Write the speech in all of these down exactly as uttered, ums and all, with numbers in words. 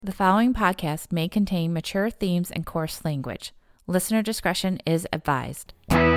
The following podcast may contain mature themes and coarse language. Listener discretion is advised.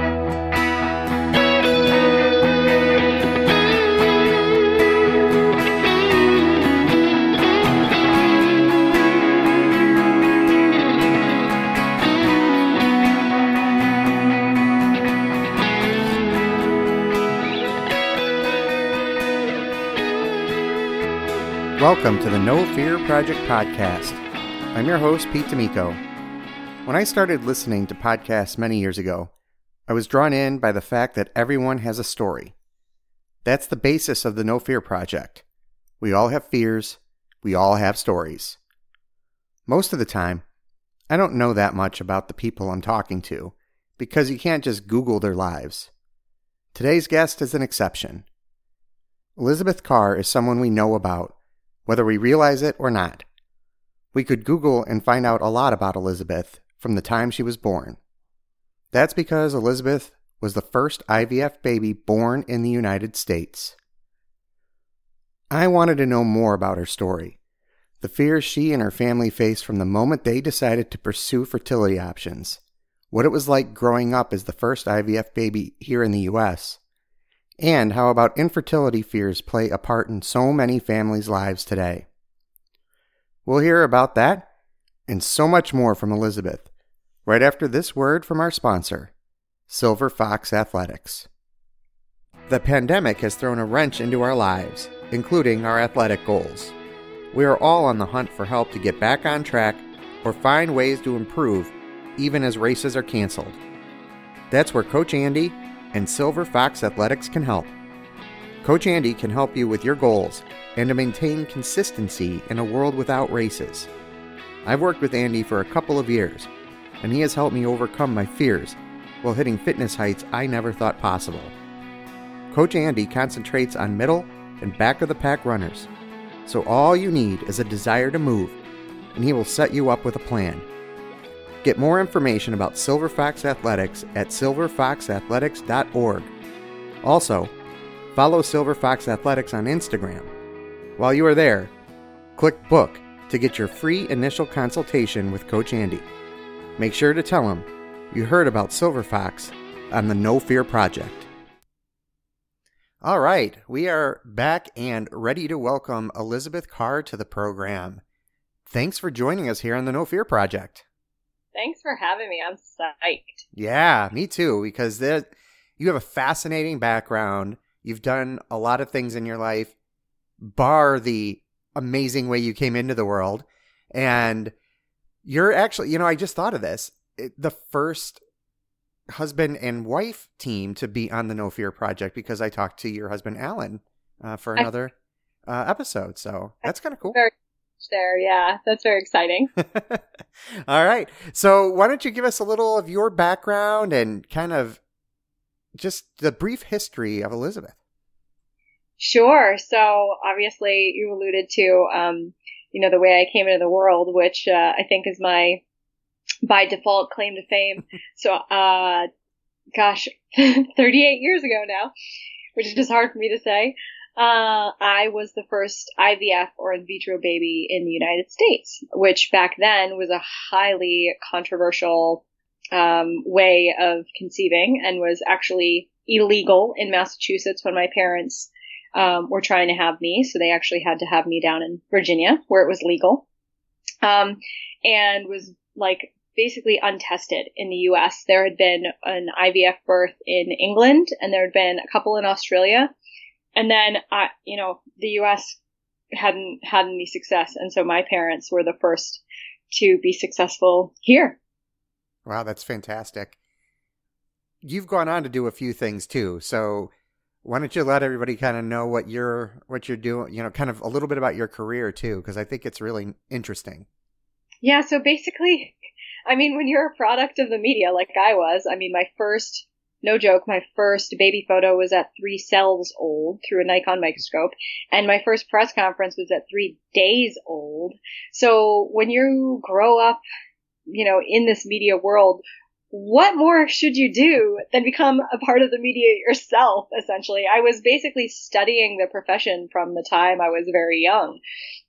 Welcome to the No Fear Project podcast. I'm your host, Pete D'Amico. When I started listening to podcasts many years ago, I was drawn in by the fact that everyone has a story. That's the basis of the No Fear Project. We all have fears. We all have stories. Most of the time, I don't know that much about the people I'm talking to because you can't just Google their lives. Today's guest is an exception. Elizabeth Carr is someone we know about, whether we realize it or not. We could Google and find out a lot about Elizabeth from the time she was born. That's because Elizabeth was the first I V F baby born in the United States. I wanted to know more about her story, the fears she and her family faced from the moment they decided to pursue fertility options, what it was like growing up as the first I V F baby here in the U S, and how about infertility fears play a part in so many families' lives today. We'll hear about that and so much more from Elizabeth right after this word from our sponsor, Silver Fox Athletics. The pandemic has thrown a wrench into our lives, including our athletic goals. We are all on the hunt for help to get back on track or find ways to improve even as races are canceled. That's where Coach Andy and Silver Fox Athletics can help. Coach Andy can help you with your goals and to maintain consistency in a world without races. I've worked with Andy for a couple of years, and he has helped me overcome my fears while hitting fitness heights I never thought possible. Coach Andy concentrates on middle and back of the pack runners, so all you need is a desire to move, and he will set you up with a plan. Get more information about Silver Fox Athletics at silver fox athletics dot org. Also, follow Silver Fox Athletics on Instagram. While you are there, click Book to get your free initial consultation with Coach Andy. Make sure to tell him you heard about Silver Fox on the No Fear Project. All right, we are back and ready to welcome Elizabeth Carr to the program. Thanks for joining us here on the No Fear Project. Thanks for having me. I'm psyched. Yeah, me too, because there, you have a fascinating background. You've done a lot of things in your life, bar the amazing way you came into the world. And you're actually, you know, I just thought of this, it, the first husband and wife team to be on the No Fear Project, because I talked to your husband, Alan, uh, for another uh, episode. So that's kind of cool. Very there. Yeah, that's very exciting. All right. So why don't you give us a little of your background and kind of just the brief history of Elizabeth? Sure. So obviously you alluded to, um, you know, the way I came into the world, which uh, I think is my, by default, claim to fame. so, uh, gosh, thirty-eight years ago now, which is just hard for me to say. Uh, I was the first I V F or in vitro baby in the United States, which back then was a highly controversial um, way of conceiving and was actually illegal in Massachusetts when my parents um, were trying to have me. So they actually had to have me down in Virginia where it was legal, um, and was like basically untested in the U S. There had been an I V F birth in England and there had been a couple in Australia. And then, I, you know, the U S hadn't had any success. And so my parents were the first to be successful here. Wow, that's fantastic. You've gone on to do a few things too. So why don't you let everybody kind of know what you're, what you're doing, you know, kind of a little bit about your career too, because I think it's really interesting. Yeah. So basically, I mean, when you're a product of the media like I was, I mean, my first No joke, my first baby photo was at three cells old through a Nikon microscope, and my first press conference was at three days old. So when you grow up, you know, in this media world, what more should you do than become a part of the media yourself, essentially? I was basically studying the profession from the time I was very young.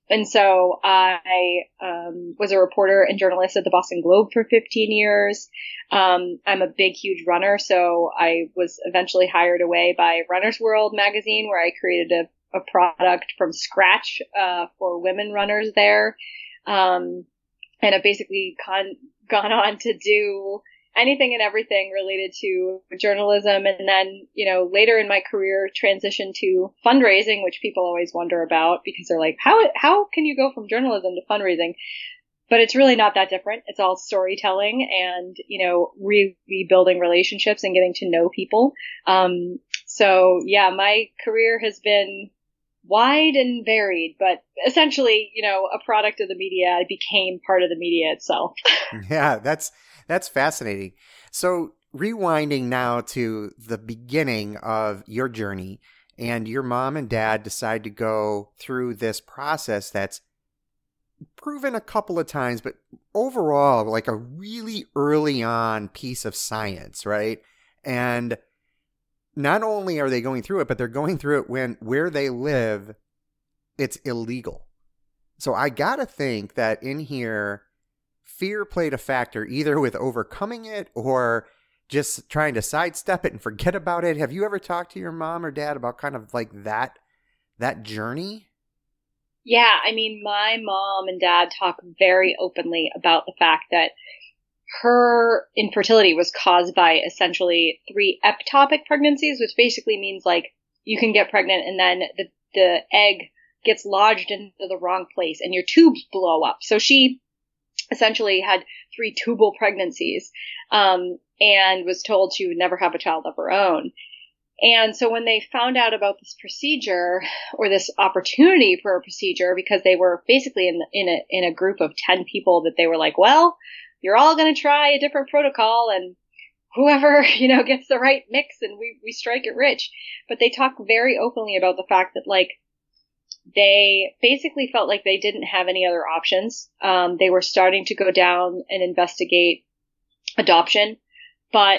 and so I um, was a reporter and journalist at the Boston Globe for fifteen years. Um, I'm a big, huge runner, so I was eventually hired away by Runner's World magazine, where I created a, a product from scratch uh, for women runners there. Um, and I've basically con- gone on to do anything and everything related to journalism. And then, you know, later in my career, transitioned to fundraising, which people always wonder about because they're like, how, how can you go from journalism to fundraising? But it's really not that different. It's all storytelling and, you know, really building relationships and getting to know people. Um, so yeah, my career has been wide and varied, but essentially, you know, a product of the media. I became part of the media itself. Yeah, that's, That's fascinating. So rewinding now to the beginning of your journey, and your mom and dad decide to go through this process that's proven a couple of times, but overall like a really early on piece of science, right? And not only are they going through it, but they're going through it when where they live, it's illegal. So I gotta think that in here, fear played a factor either with overcoming it or just trying to sidestep it and forget about it. Have you ever talked to your mom or dad about kind of like that, that journey? Yeah. I mean, my mom and dad talk very openly about the fact that her infertility was caused by essentially three ectopic pregnancies, which basically means like you can get pregnant and then the, the egg gets lodged into the wrong place and your tubes blow up. So she essentially had three tubal pregnancies, um, and was told she would never have a child of her own. And so when they found out about this procedure or this opportunity for a procedure, because they were basically in, in a, in a group of ten people that they were like, well, you're all going to try a different protocol and whoever, you know, gets the right mix and we, we strike it rich. But they talk very openly about the fact that like, they basically felt like they didn't have any other options. Um, they were starting to go down and investigate adoption, but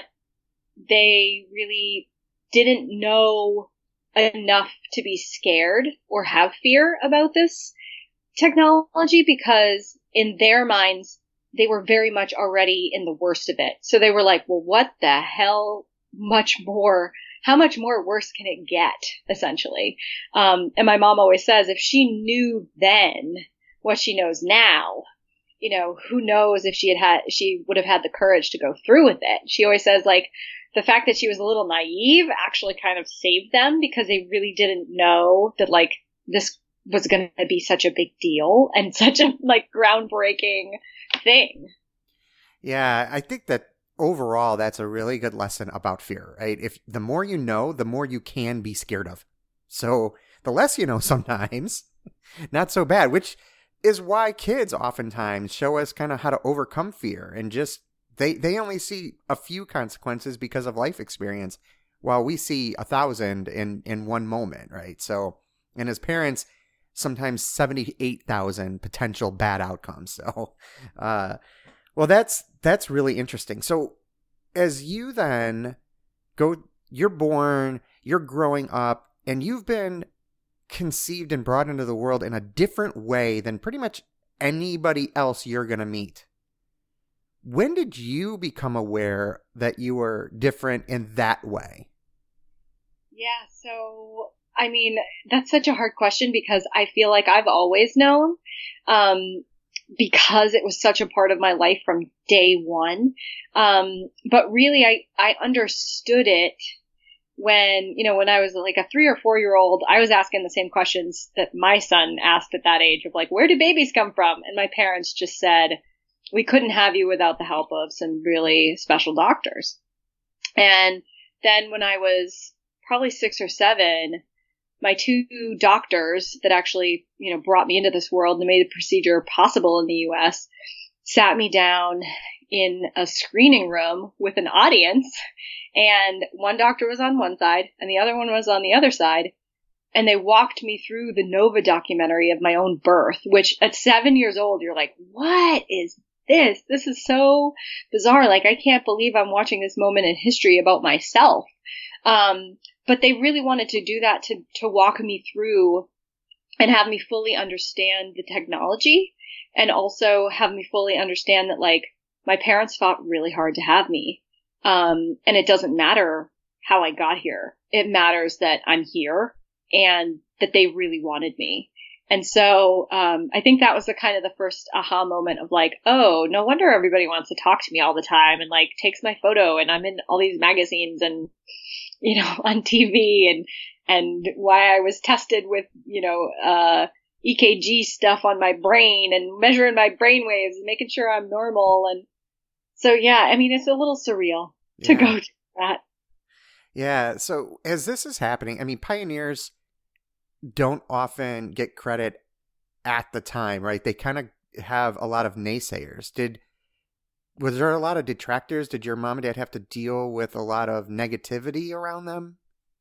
they really didn't know enough to be scared or have fear about this technology because in their minds, they were very much already in the worst of it. So they were like, well, what the hell much more How much more worse can it get, essentially? Um, and my mom always says, if she knew then what she knows now, you know, who knows if she had had, she would have had the courage to go through with it. She always says, like, the fact that she was a little naive actually kind of saved them because they really didn't know that, like, this was going to be such a big deal and such a, like, groundbreaking thing. Yeah, I think that overall, that's a really good lesson about fear, right? If the more you know, the more you can be scared of. So the less you know sometimes, not so bad, which is why kids oftentimes show us kind of how to overcome fear and just, they, they only see a few consequences because of life experience while we see a thousand in, in one moment, right? So, and as parents, sometimes seventy-eight thousand potential bad outcomes. So, uh, well, that's, that's really interesting. So as you then go, you're born, you're growing up, and you've been conceived and brought into the world in a different way than pretty much anybody else you're going to meet. When did you become aware that you were different in that way? Yeah, so, I mean, that's such a hard question because I feel like I've always known. Um, because it was such a part of my life from day one. Um, but really, I, I understood it when, you know, when I was like a three or four year old, I was asking the same questions that my son asked at that age of like, where do babies come from? And my parents just said, we couldn't have you without the help of some really special doctors. And then when I was probably six or seven, my two doctors that actually, you know, brought me into this world and made the procedure possible in the U S sat me down in a screening room with an audience, and one doctor was on one side and the other one was on the other side. And they walked me through the Nova documentary of my own birth, which at seven years old, you're like, what is this? This is so bizarre. Like, I can't believe I'm watching this moment in history about myself. Um, but they really wanted to do that to, to walk me through and have me fully understand the technology, and also have me fully understand that, like, my parents fought really hard to have me. Um, and it doesn't matter how I got here. It matters that I'm here and that they really wanted me. And so, um, I think that was the kind of the first aha moment of like, oh, no wonder everybody wants to talk to me all the time and like takes my photo, and I'm in all these magazines and, you know, on T V, and, and why I was tested with, you know, uh, E K G stuff on my brain and measuring my brain waves and making sure I'm normal. And so, yeah, I mean, it's a little surreal to Yeah. go to that. Yeah. So as this is happening, I mean, pioneers don't often get credit at the time, right? They kind of have a lot of naysayers. Did, was there a lot of detractors? Did your mom and dad have to deal with a lot of negativity around them?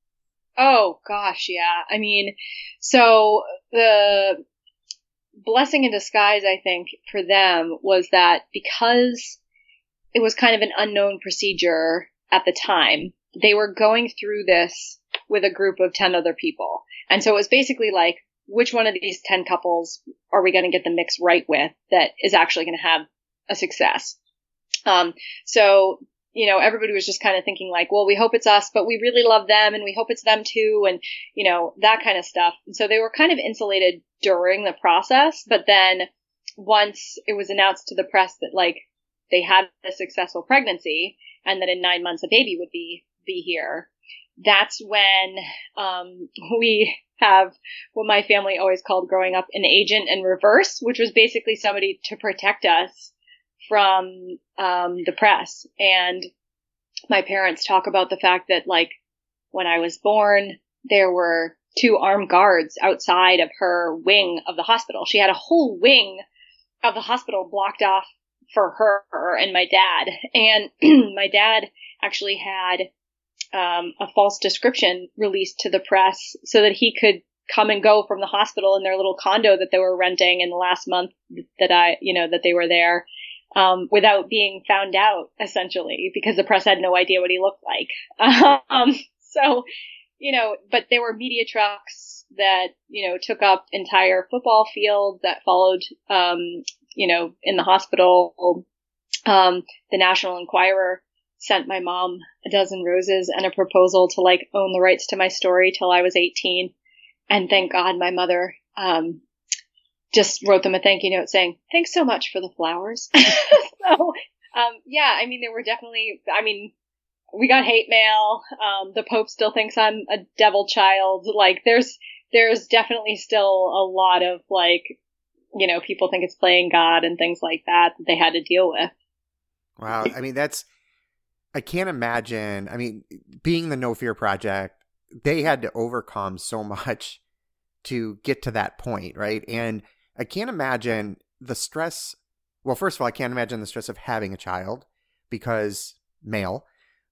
Oh, gosh, yeah. I mean, so the blessing in disguise, I think, for them was that because it was kind of an unknown procedure at the time, they were going through this with a group of ten other people. And so it was basically like, which one of these ten couples are we going to get the mix right with that is actually going to have a success? Um, so, you know, everybody was just kind of thinking like, well, we hope it's us, but we really love them and we hope it's them too. And, you know, that kind of stuff. And so they were kind of insulated during the process. But then once it was announced to the press that like they had a successful pregnancy and that in nine months a baby would be, be here, that's when um, we have what my family always called growing up an agent in reverse, which was basically somebody to protect us from um, the press. And my parents talk about the fact that, like, when I was born, there were two armed guards outside of her wing of the hospital. She had a whole wing of the hospital blocked off for her and my dad. And my dad actually had Um, a false description released to the press so that he could come and go from the hospital in their little condo that they were renting in the last month that I, you know, that they were there, um, without being found out, essentially, because the press had no idea what he looked like. Um, so, you know, but there were media trucks that, you know, took up entire football fields that followed, um, you know, in the hospital. Um, the National Enquirer sent my mom a dozen roses and a proposal to like own the rights to my story till I was eighteen. And thank God my mother, um, just wrote them a thank you note saying, thanks so much for the flowers. So, um, yeah, I mean, there were definitely, I mean, we got hate mail. Um, the Pope still thinks I'm a devil child. Like there's, there's definitely still a lot of like, you know, people think it's playing God and things like that that they had to deal with. Wow. I mean, that's, I can't imagine. I mean, being the No Fear Project, they had to overcome so much to get to that point, right? And I can't imagine the stress. Well, first of all, I can't imagine the stress of having a child because male.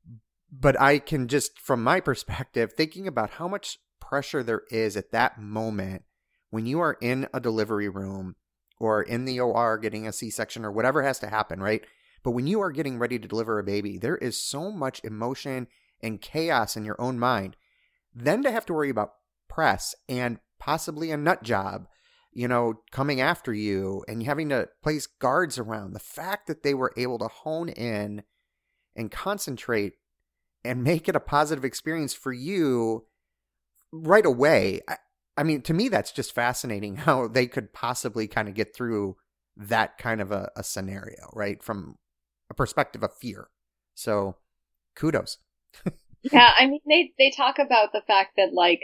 But I can just, from my perspective, thinking about how much pressure there is at that moment when you are in a delivery room or in the O R getting a C-section or whatever has to happen, right? But when you are getting ready to deliver a baby, there is so much emotion and chaos in your own mind. Then to have to worry about press and possibly a nut job, you know, coming after you and having to place guards around. The fact that they were able to hone in and concentrate and make it a positive experience for you right away. I, I mean, to me, that's just fascinating how they could possibly kind of get through that kind of a, a scenario, right? From a perspective of fear. So kudos. Yeah. I mean, they, they talk about the fact that like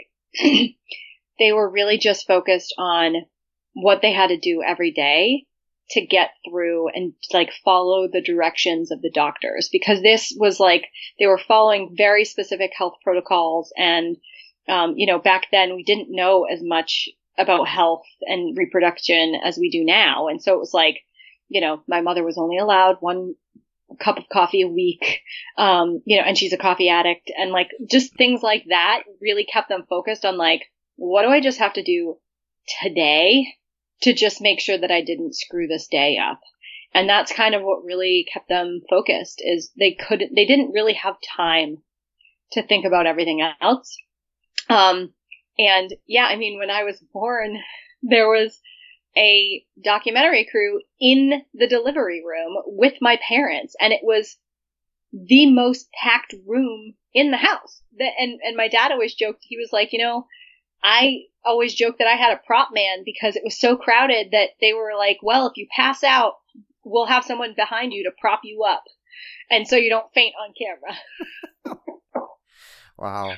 they were really just focused on what they had to do every day to get through and like follow the directions of the doctors, because this was like, they were following very specific health protocols. And, um, you know, back then we didn't know as much about health and reproduction as we do now. And so it was like, you know, my mother was only allowed one cup of coffee a week, um, you know, and she's a coffee addict, and like just things like that really kept them focused on like, what do I just have to do today to just make sure that I didn't screw this day up? And that's kind of what really kept them focused, is they couldn't, they didn't really have time to think about everything else. Um, And yeah, I mean, when I was born, there was a documentary crew in the delivery room with my parents, and it was the most packed room in the house. And, and my dad always joked, he was like, you know, I always joked that I had a prop man because it was so crowded that they were like, well, if you pass out, we'll have someone behind you to prop you up. And so you don't faint on camera. Wow.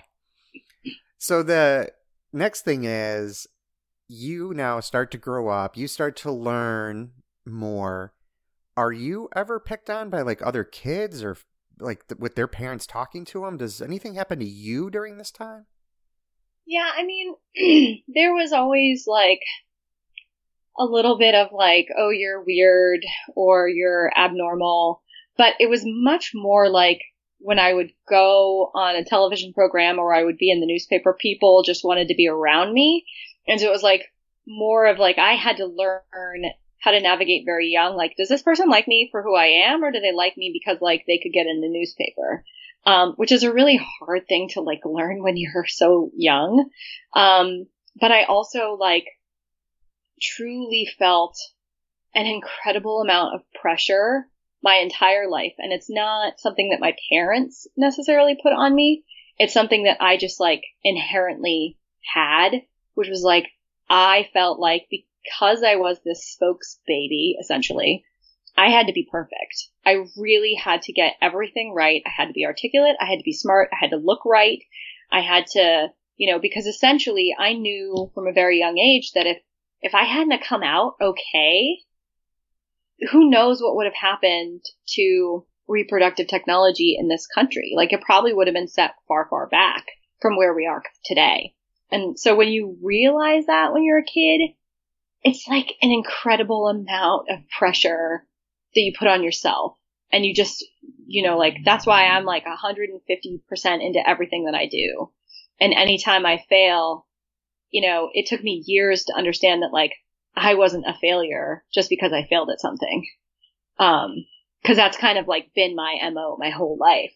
So the next thing is you now start to grow up. You start to learn more. Are you ever picked on by like other kids or like th- with their parents talking to them? Does anything happen to you during this time? Yeah, I mean, there was always like a little bit of like, oh, you're weird or you're abnormal. But it was much more like when I would go on a television program or I would be in the newspaper, people just wanted to be around me. And so it was like more of like I had to learn how to navigate very young. Like, does this person like me for who I am, or do they like me because like they could get in the newspaper? Um, which is a really hard thing to like learn when you're so young. Um, but I also like truly felt an incredible amount of pressure my entire life. And it's not something that my parents necessarily put on me. It's something that I just like inherently had, which was like, I felt like because I was this spokes baby, essentially, I had to be perfect. I really had to get everything right. I had to be articulate. I had to be smart. I had to look right. I had to, you know, because essentially I knew from a very young age that if, if I hadn't come out okay, who knows what would have happened to reproductive technology in this country? Like it probably would have been set far, far back from where we are today. And so when you realize that when you're a kid, it's like an incredible amount of pressure that you put on yourself. And you just, you know, like, that's why I'm like one hundred fifty percent into everything that I do. And anytime I fail, you know, it took me years to understand that like, I wasn't a failure just because I failed at something. Um, cause that's kind of like been my M O my whole life.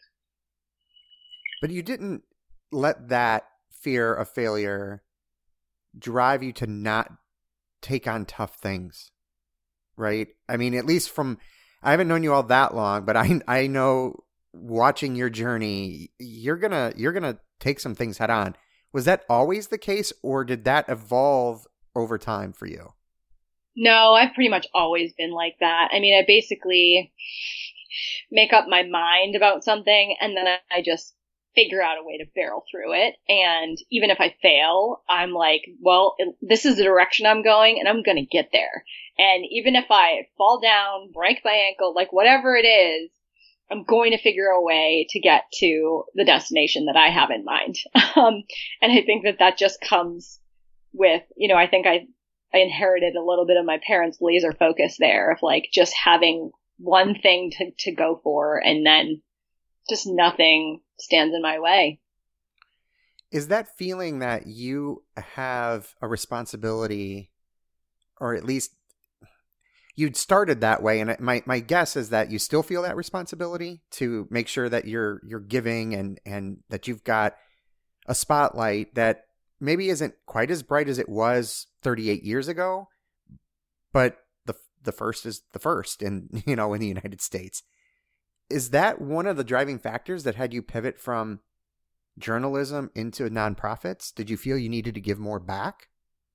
But you didn't let that fear of failure drive you to not take on tough things, right? I mean, at least from, I haven't known you all that long, but I I know watching your journey, you're gonna you're gonna take some things head on. Was that always the case, or did that evolve over time for you? No, I've pretty much always been like that. I mean, I basically make up my mind about something, and then I just figure out a way to barrel through it. And even if I fail, I'm like, well, this is the direction I'm going, and I'm going to get there. And even if I fall down, break my ankle, like whatever it is, I'm going to figure a way to get to the destination that I have in mind. Um, and I think that that just comes with, you know, I think I, I inherited a little bit of my parents' laser focus there of like just having one thing to, to go for, and then just nothing stands in my way. Is that feeling that you have a responsibility, or at least you'd started that way, and my my guess is that you still feel that responsibility to make sure that you're you're giving and and that you've got a spotlight that maybe isn't quite as bright as it was thirty-eight years ago, but the the first is the first in, you know, in the United States. Is that one of the driving factors that had you pivot from journalism into nonprofits? Did you feel you needed to give more back?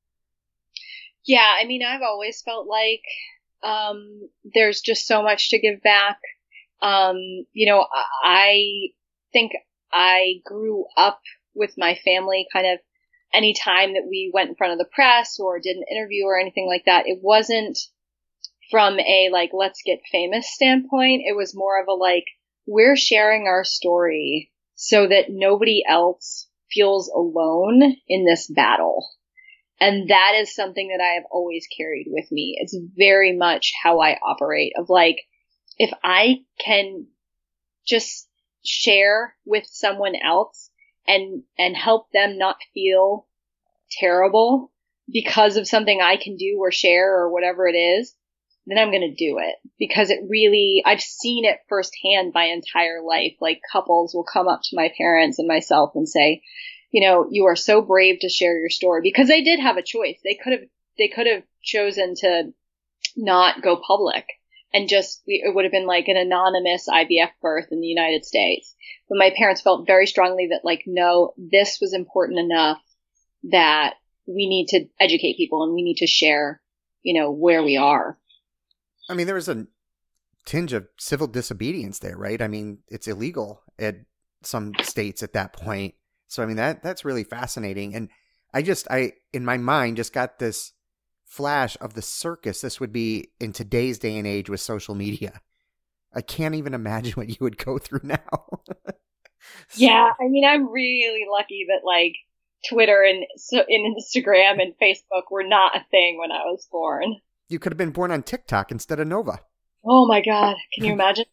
Yeah, I mean, I've always felt like um, there's just so much to give back. Um, you know, I think I grew up with my family kind of any time that we went in front of the press or did an interview or anything like that. It wasn't from a like, let's get famous standpoint. It was more of a like, we're sharing our story so that nobody else feels alone in this battle. And that is something that I have always carried with me. It's very much how I operate, of like, if I can just share with someone else and, and help them not feel terrible because of something I can do or share or whatever it is, then I'm going to do it, because it really, I've seen it firsthand my entire life. Like, couples will come up to my parents and myself and say, you know, you are so brave to share your story, because they did have a choice. They could have, they could have chosen to not go public and just, it would have been like an anonymous I V F birth in the United States. But my parents felt very strongly that, like, no, this was important enough that we need to educate people and we need to share, you know, where we are. I mean, there was a tinge of civil disobedience there, right? I mean, it's illegal at some states at that point. So, I mean, that that's really fascinating. And I just, I, in my mind, just got this flash of the circus this would be in today's day and age with social media. I can't even imagine what you would go through now. Yeah, I mean, I'm really lucky that, like, Twitter and, so, and Instagram and Facebook were not a thing when I was born. You could have been born on TikTok instead of Nova. Oh my God. Can you imagine?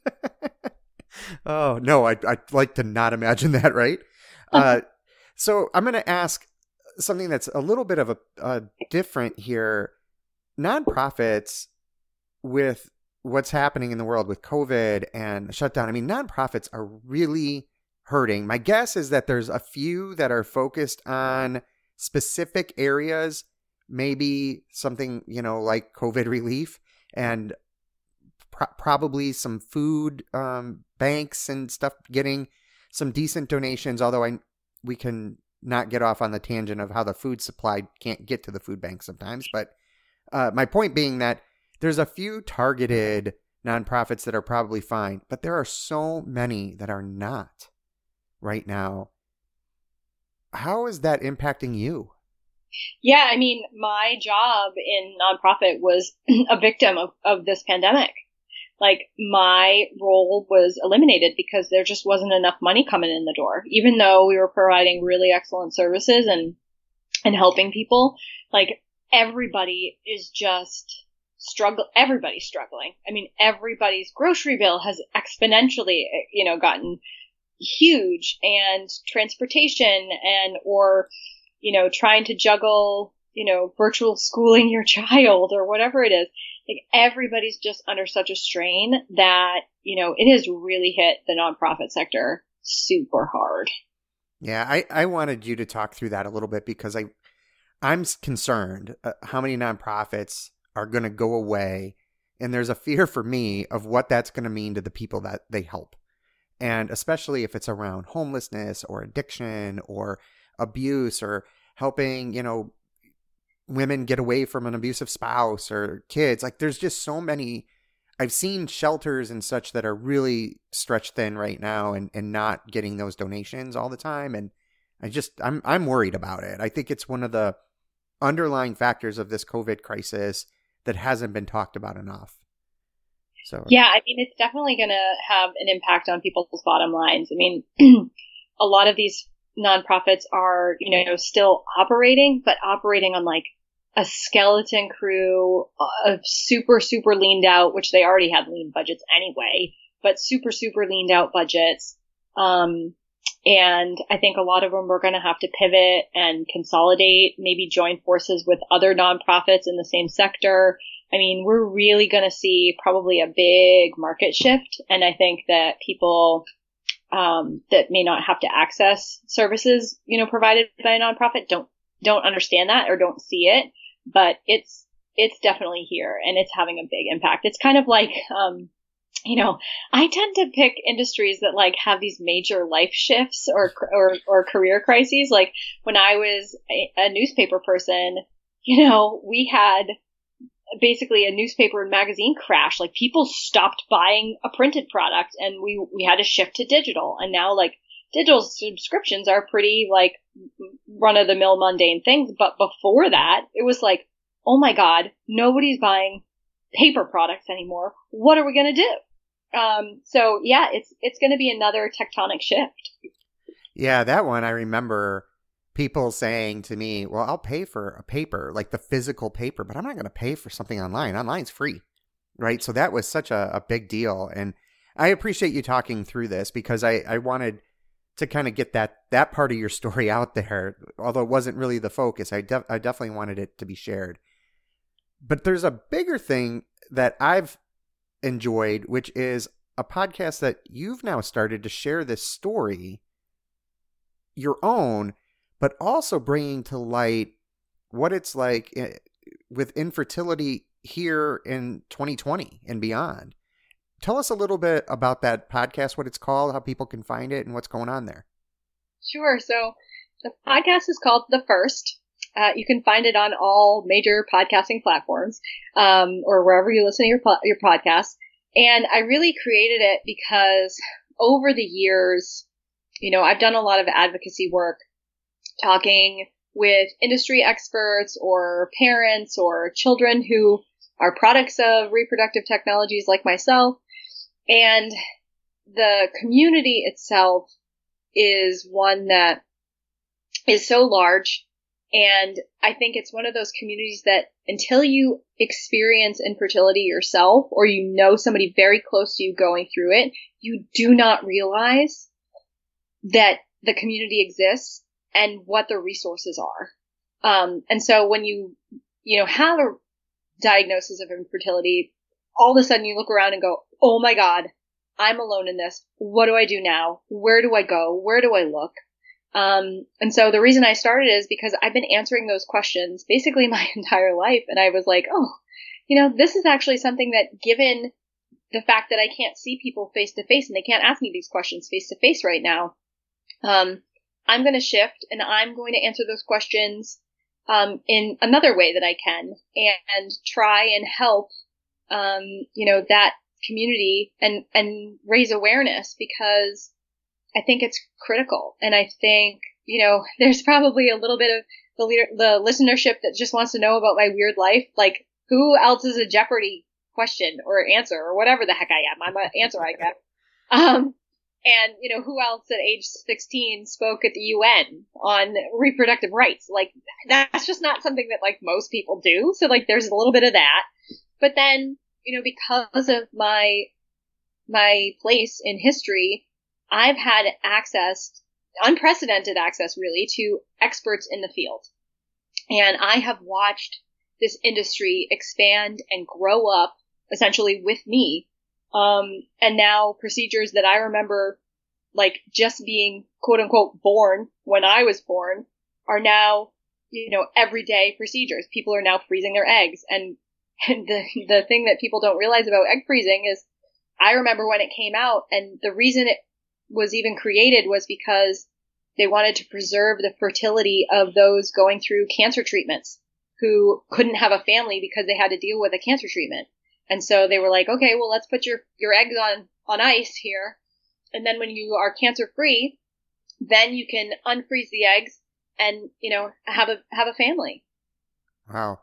Oh, no, I'd, I'd like to not imagine that, right? Uh, so I'm going to ask something that's a little bit of a, a different here. Nonprofits, with what's happening in the world with COVID and shutdown, I mean, nonprofits are really hurting. My guess is that there's a few that are focused on specific areas, maybe something, you know, like COVID relief, and pro- probably some food um, banks and stuff getting some decent donations, although I we can not get off on the tangent of how the food supply can't get to the food bank sometimes. But uh, my point being that there's a few targeted nonprofits that are probably fine, but there are so many that are not right now. How is that impacting you? Yeah, I mean, my job in nonprofit was a victim of, of this pandemic. Like, my role was eliminated because there just wasn't enough money coming in the door. Even though we were providing really excellent services and and helping people, like, everybody is just struggle. Everybody's struggling. I mean, everybody's grocery bill has exponentially, you know, gotten huge, and transportation and or you know, trying to juggle, you know, virtual schooling your child or whatever it is. Like, everybody's just under such a strain that, you know, it has really hit the nonprofit sector super hard. Yeah, I, I wanted you to talk through that a little bit, because I, I'm concerned uh, how many nonprofits are going to go away. And there's a fear for me of what that's going to mean to the people that they help. And especially if it's around homelessness or addiction or abuse, or helping, you know, women get away from an abusive spouse or kids. Like, there's just so many. I've seen shelters and such that are really stretched thin right now and, and not getting those donations all the time. And I just, I'm, I'm worried about it. I think it's one of the underlying factors of this COVID crisis that hasn't been talked about enough. So, yeah, I mean, it's definitely going to have an impact on people's bottom lines. I mean, a lot of these nonprofits are, you know, still operating, but operating on like a skeleton crew of super, super leaned out, which they already had lean budgets anyway, but super, super leaned out budgets. Um, and I think a lot of them are going to have to pivot and consolidate, maybe join forces with other nonprofits in the same sector. I mean, we're really going to see probably a big market shift. And I think that people Um, that may not have to access services, you know, provided by a nonprofit don't, don't understand that or don't see it, but it's, it's definitely here and it's having a big impact. It's kind of like, um, you know, I tend to pick industries that like have these major life shifts or, or, or career crises. Like, when I was a, a newspaper person, you know, we had basically a newspaper and magazine crash. Like, people stopped buying a printed product and we, we had to shift to digital. And now, like, digital subscriptions are pretty like run of the mill mundane things. But before that, it was like, oh my God, nobody's buying paper products anymore. What are we going to do? Um, so yeah, it's, it's going to be another tectonic shift. Yeah, that one I remember people saying to me, well, I'll pay for a paper, like the physical paper, but I'm not going to pay for something online. Online's free, right? So that was such a, a big deal. And I appreciate you talking through this, because I, I wanted to kind of get that, that part of your story out there, although it wasn't really the focus. I, def- I definitely wanted it to be shared. But there's a bigger thing that I've enjoyed, which is a podcast that you've now started to share this story your own, but also bringing to light what it's like with infertility here in twenty twenty and beyond. Tell us a little bit about that podcast, what it's called, how people can find it, and what's going on there. Sure. So the podcast is called The First. Uh, you can find it on all major podcasting platforms, um, or wherever you listen to your po- your podcast. And I really created it because over the years, you know, I've done a lot of advocacy work, talking with industry experts or parents or children who are products of reproductive technologies like myself. And the community itself is one that is so large. And I think it's one of those communities that until you experience infertility yourself, or you know somebody very close to you going through it, you do not realize that the community exists and what the resources are. Um, and so when you, you know, have a diagnosis of infertility, all of a sudden you look around and go, oh my God, I'm alone in this. What do I do now? Where do I go? Where do I look? Um, and so the reason I started is because I've been answering those questions basically my entire life. And I was like, oh, you know, this is actually something that, given the fact that I can't see people face to face and they can't ask me these questions face to face right now, um, I'm going to shift and I'm going to answer those questions, um, in another way that I can, and, and try and help, um, you know, that community and, and raise awareness, because I think it's critical. And I think, you know, there's probably a little bit of the leader, the listenership that just wants to know about my weird life. Like, who else is a Jeopardy question or answer or whatever the heck I am? I'm an answer, I guess. Um, and, you know, who else at age sixteen spoke at the U N on reproductive rights? Like, that's just not something that, like, most people do. So, like, there's a little bit of that. But then, you know, because of my, my place in history, I've had access, unprecedented access really, to experts in the field. And I have watched this industry expand and grow up essentially with me. Um, and now procedures that I remember, like, just being quote unquote born when I was born, are now, you know, everyday procedures. People are now freezing their eggs. And, and the, the thing that people don't realize about egg freezing is, I remember when it came out, and the reason it was even created was because they wanted to preserve the fertility of those going through cancer treatments who couldn't have a family because they had to deal with a cancer treatment. And so they were like, okay, well, let's put your, your eggs on, on ice here. And then when you are cancer free, then you can unfreeze the eggs and, you know, have a, have a family. Wow.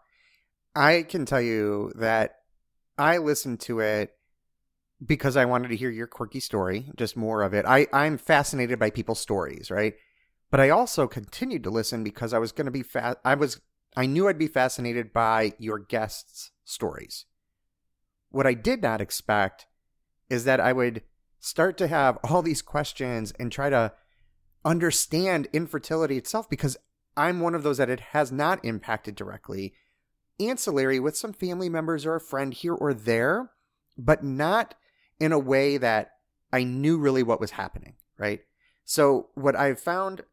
I can tell you that I listened to it because I wanted to hear your quirky story, just more of it. I, I'm fascinated by people's stories, right? But I also continued to listen because I was going to be fa- I was I knew I'd be fascinated by your guests' stories. What I did not expect is that I would start to have all these questions and try to understand infertility itself, because I'm one of those that it has not impacted directly. Ancillary with some family members or a friend here or there, but not in a way that I knew really what was happening, right? So what I've found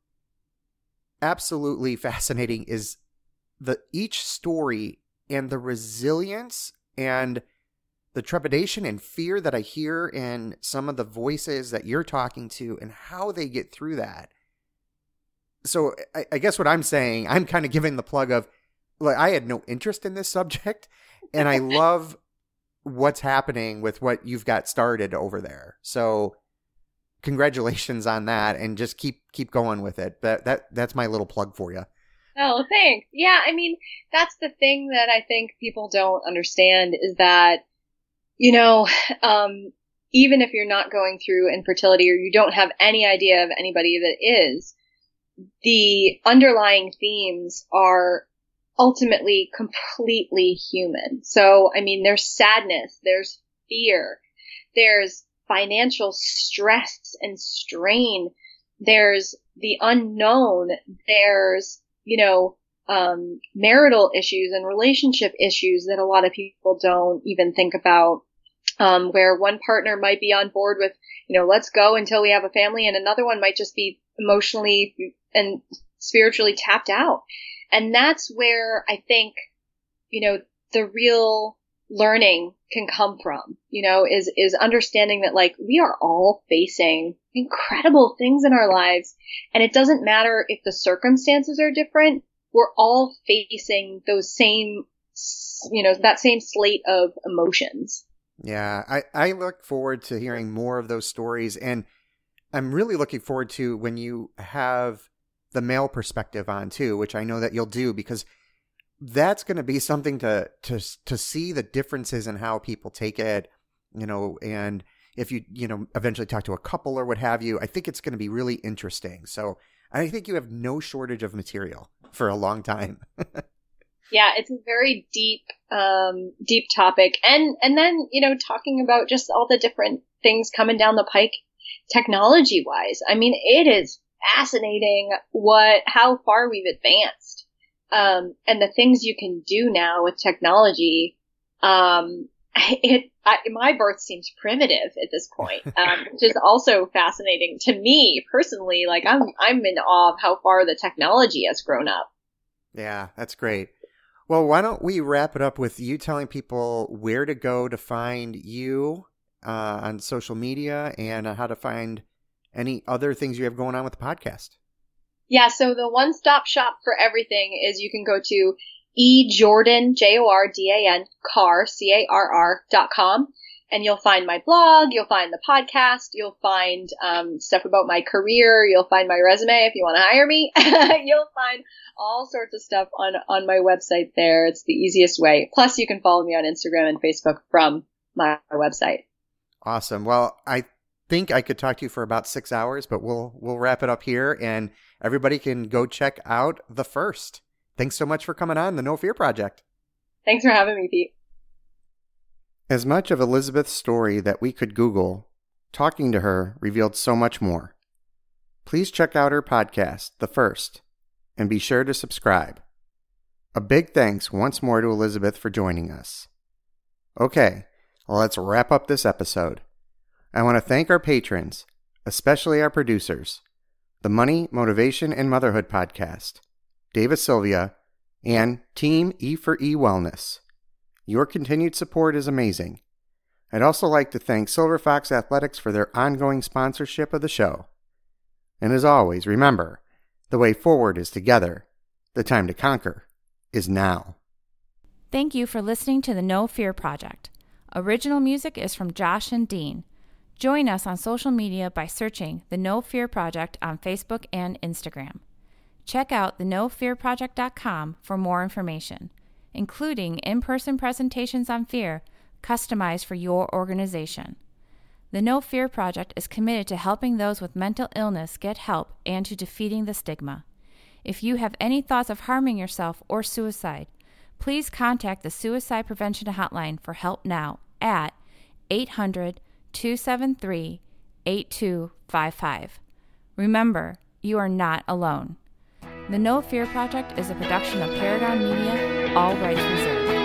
absolutely fascinating is the each story and the resilience and the trepidation and fear that I hear in some of the voices that you're talking to and how they get through that. So I, I guess what I'm saying, I'm kind of giving the plug of, like, I had no interest in this subject, and I love what's happening with what you've got started over there. So congratulations on that, and just keep keep going with it. That that that's my little plug for you. Oh, thanks. Yeah, I mean, that's the thing that I think people don't understand is that, you know, um, even if you're not going through infertility or you don't have any idea of anybody that is, the underlying themes are ultimately completely human. So, I mean, there's sadness, there's fear, there's financial stress and strain, there's the unknown, there's, you know, um, marital issues and relationship issues that a lot of people don't even think about, um, where one partner might be on board with, you know, let's go until we have a family, and another one might just be emotionally and spiritually tapped out. And that's where I think, you know, the real learning can come from, you know, is, is understanding that like we are all facing incredible things in our lives. And it doesn't matter if the circumstances are different. We're all facing those same, you know, that same slate of emotions. Yeah. I, I look forward to hearing more of those stories. And I'm really looking forward to when you have the male perspective on too, which I know that you'll do, because that's going to be something to, to, to see the differences in how people take it, you know, and if you, you know, eventually talk to a couple or what have you, I think it's going to be really interesting. So I think you have no shortage of material for a long time. Yeah, it's a very deep, um, deep topic. And, and then, you know, talking about just all the different things coming down the pike technology wise. I mean, it is fascinating what, how far we've advanced. Um, and the things you can do now with technology, um, it, I, my birth seems primitive at this point, um, which is also fascinating to me personally. Like I'm, I'm in awe of how far the technology has grown up. Yeah, that's great. Well, why don't we wrap it up with you telling people where to go to find you, uh, on social media and uh, how to find any other things you have going on with the podcast. Yeah, so the one-stop shop for everything is you can go to eJordan, J O R D A N, car, C A R R, dot com, and you'll find my blog, you'll find the podcast, you'll find um, stuff about my career, you'll find my resume if you want to hire me, you'll find all sorts of stuff on, on my website there. It's the easiest way. Plus, you can follow me on Instagram and Facebook from my website. Awesome. Well, I think I could talk to you for about six hours, but we'll we'll wrap it up here, and everybody can go check out The First. Thanks so much for coming on the No Fear Project. Thanks for having me, Pete. As much of Elizabeth's story that we could Google, talking to her revealed so much more. Please check out her podcast, The First, and be sure to subscribe. A big thanks once more to Elizabeth for joining us. Okay, well, let's wrap up this episode. I want to thank our patrons, especially our producers, the Money, Motivation, and Motherhood podcast, David Sylvia, and Team E for E Wellness. Your continued support is amazing. I'd also like to thank Silver Fox Athletics for their ongoing sponsorship of the show. And as always, remember, the way forward is together. The time to conquer is now. Thank you for listening to the No Fear Project. Original music is from Josh and Dean. Join us on social media by searching The No Fear Project on Facebook and Instagram. Check out the no fear project dot com for more information, including in-person presentations on fear customized for your organization. The No Fear Project is committed to helping those with mental illness get help and to defeating the stigma. If you have any thoughts of harming yourself or suicide, please contact the Suicide Prevention Hotline for help now at eight hundred, two seven three, eight two five five. Remember, you are not alone. The No Fear Project is a production of Paragon Media, all rights reserved.